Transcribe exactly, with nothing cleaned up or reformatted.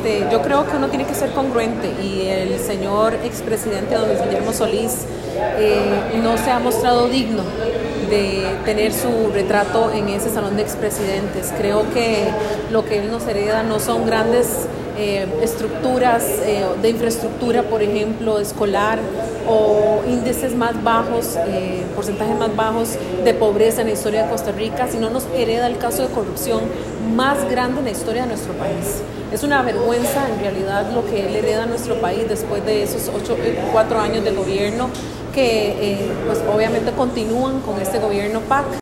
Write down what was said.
este, yo creo que uno tiene que ser congruente y el señor expresidente don Luis Guillermo Solís eh, no se ha mostrado digno de tener su retrato en ese salón de expresidentes. Creo que lo que él nos hereda no son grandes eh, estructuras eh, de infraestructura, por ejemplo, escolar, o índices más bajos, eh, porcentajes más bajos de pobreza en la historia de Costa Rica, sino nos hereda el caso de corrupción más grande en la historia de nuestro país. Es una vergüenza en realidad lo que él hereda a nuestro país después de esos ocho, cuatro años de gobierno que eh, pues obviamente continúan con este gobierno P A C.